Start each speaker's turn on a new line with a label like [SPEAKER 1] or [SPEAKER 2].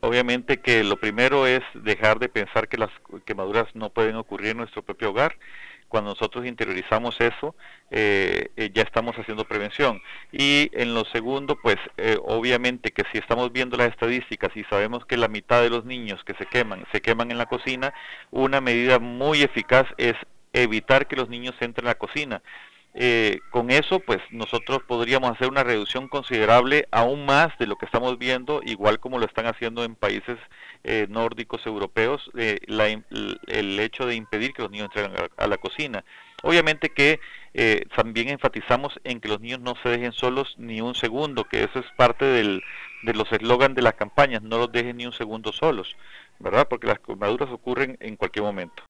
[SPEAKER 1] obviamente que lo primero es dejar de pensar que las quemaduras no pueden ocurrir en nuestro propio hogar. Cuando nosotros interiorizamos eso, ya estamos haciendo prevención. Y en lo segundo, pues obviamente que si estamos viendo las estadísticas y sabemos que la mitad de los niños que se queman en la cocina, una medida muy eficaz es evitar que los niños entren a la cocina. Con eso, pues nosotros podríamos hacer una reducción considerable aún más de lo que estamos viendo, igual como lo están haciendo en países nórdicos europeos, el hecho de impedir que los niños entren a la cocina. Obviamente que también enfatizamos en que los niños no se dejen solos ni un segundo, que eso es parte de los eslogans de las campañas, no los dejen ni un segundo solos, ¿verdad? Porque las quemaduras ocurren en cualquier momento.